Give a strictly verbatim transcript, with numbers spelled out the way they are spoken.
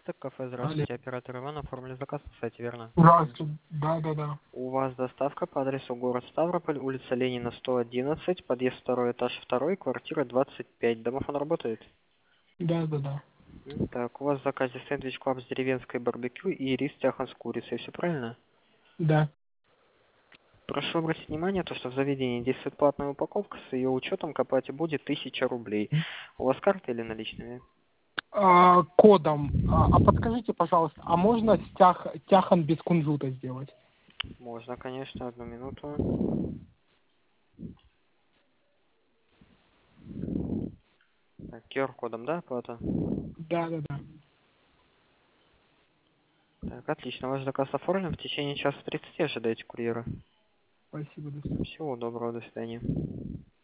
Стык кафе, Алло. здравствуйте, оператор Иван, оформили заказ на сайте, верно? Здравствуйте. Да, да, да. У вас доставка по адресу город Ставрополь, улица Ленина, сто одиннадцать, подъезд второй, этаж второй, квартира двадцать пять. Домофон работает? Да, да, да. М, Так, у вас в заказе сэндвич клаб с деревенской барбекю и рис тяхан с курицей, все правильно? Да. Прошу обратить внимание, то, что в заведении действует платная упаковка, с ее учетом к оплате будет тысяча рублей. У вас карта или наличными? А, кодом. А, а подскажите, пожалуйста, а можно тях, тяхан без кунжута сделать? Можно, конечно, одну минуту. Так, ку ар-кодом, да, оплата? Да, да, да. Так, отлично, ваш заказ оформлен, в течение часа тридцати ожидайте курьера. Спасибо, до свидания. Всего доброго, до свидания.